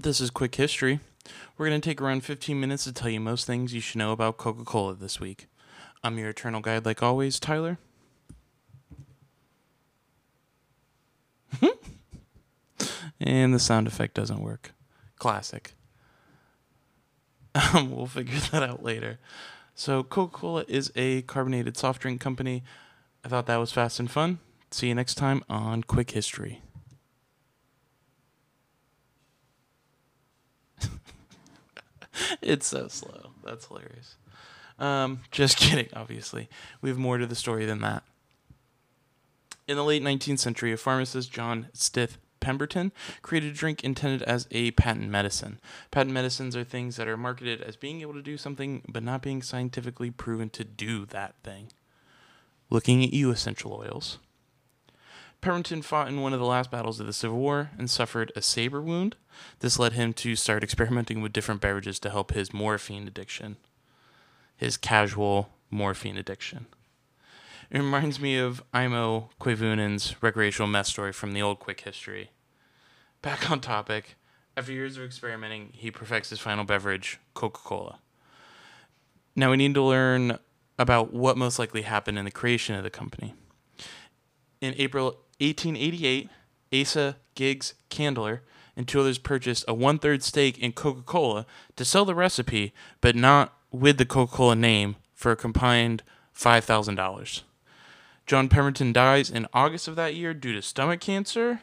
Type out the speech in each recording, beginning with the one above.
This is Quick History. We're going to take around 15 minutes to tell you most things you should know about Coca-Cola this week. I'm your eternal guide, like always, Tyler. And the sound effect doesn't work. Classic. We'll figure that out later. So, Coca-Cola is a carbonated soft drink company. I thought that was fast and fun. See you next time on Quick History. It's so slow. That's hilarious. Just kidding, obviously. We have more to the story than that. In the late 19th century, a pharmacist, John Stith Pemberton, created a drink intended as a patent medicine. Patent medicines are things that are marketed as being able to do something, but not being scientifically proven to do that thing. Looking at you, essential oils. Pemberton fought in one of the last battles of the Civil War and suffered a saber wound. This led him to start experimenting with different beverages to help his morphine addiction. His casual morphine addiction. It reminds me of Imo Koivunen's recreational meth story from the old Quick History. Back on topic, after years of experimenting, he perfects his final beverage, Coca-Cola. Now we need to learn about what most likely happened in the creation of the company. In April 1888, Asa Giggs Candler and two others purchased a 1/3 stake in Coca-Cola to sell the recipe, but not with the Coca-Cola name, for a combined $5,000. John Pemberton dies in August of that year due to stomach cancer.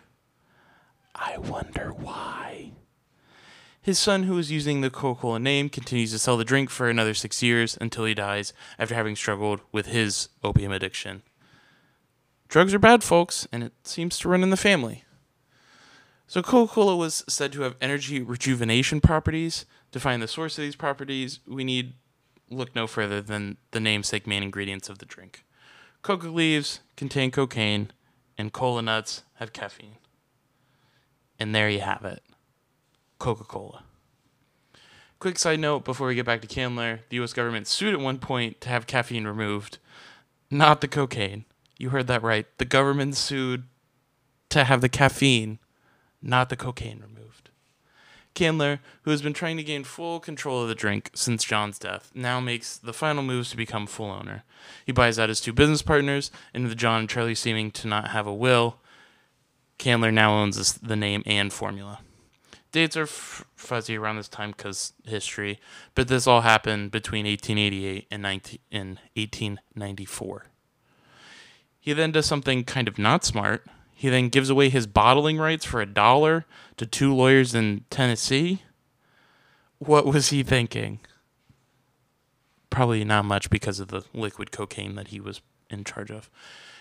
I wonder why. His son, who was using the Coca-Cola name, continues to sell the drink for another 6 years until he dies after having struggled with his opium addiction. Drugs are bad, folks, and it seems to run in the family. So Coca-Cola was said to have energy rejuvenation properties. To find the source of these properties, we need look no further than the namesake main ingredients of the drink. Coca leaves contain cocaine, and cola nuts have caffeine. And there you have it. Coca-Cola. Quick side note before we get back to Candler, the U.S. government sued at one point to have caffeine removed, not the cocaine. You heard that right. The government sued to have the caffeine, not the cocaine, removed. Candler, who has been trying to gain full control of the drink since John's death, now makes the final moves to become full owner. He buys out his two business partners, and with John and Charlie seeming to not have a will, Candler now owns the name and formula. Dates are fuzzy around this time because history, but this all happened between 1888 and 1894. He then does something kind of not smart. He then gives away his bottling rights for $1 to two lawyers in Tennessee. What was he thinking? Probably not much because of the liquid cocaine that he was in charge of.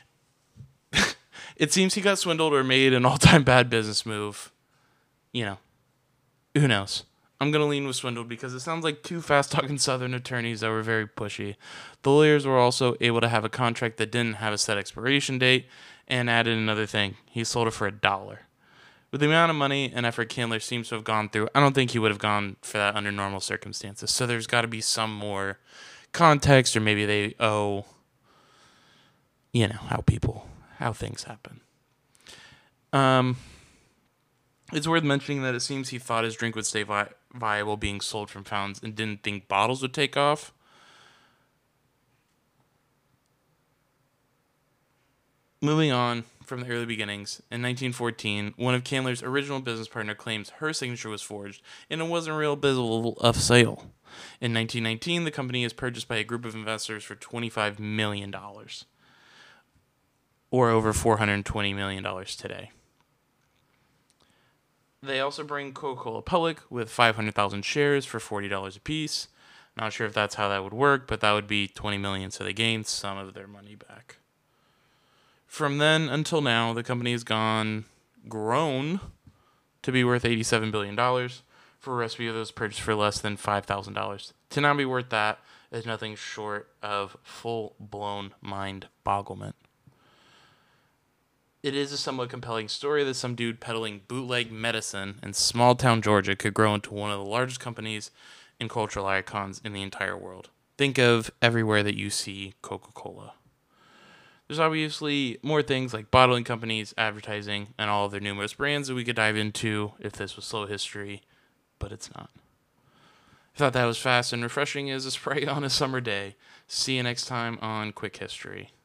It seems he got swindled or made an all-time bad business move. You know, who knows? I'm going to lean with swindled because it sounds like two fast-talking Southern attorneys that were very pushy. The lawyers were also able to have a contract that didn't have a set expiration date and added another thing. He sold it for $1. With the amount of money and effort Candler seems to have gone through, I don't think he would have gone for that under normal circumstances. So there's got to be some more context, or maybe they owe, how things happen. It's worth mentioning that it seems he thought his drink would stay viable being sold from fountains and didn't think bottles would take off. Moving on from the early beginnings, in 1914, one of Candler's original business partner claims her signature was forged and it wasn't a real bill of sale. In 1919, the company is purchased by a group of investors for $25 million, or over $420 million today. They also bring Coca-Cola public with 500,000 shares for $40 apiece. Not sure if that's how that would work, but that would be $20 million, so they gain some of their money back. From then until now, the company has grown to be worth $87 billion for a recipe that was purchased for less than $5,000. To not be worth that is nothing short of full-blown mind bogglement. It is a somewhat compelling story that some dude peddling bootleg medicine in small-town Georgia could grow into one of the largest companies and cultural icons in the entire world. Think of everywhere that you see Coca-Cola. There's obviously more things like bottling companies, advertising, and all of their numerous brands that we could dive into if this was slow history, but it's not. I thought that was fast and refreshing as a Sprite on a summer day. See you next time on Quick History.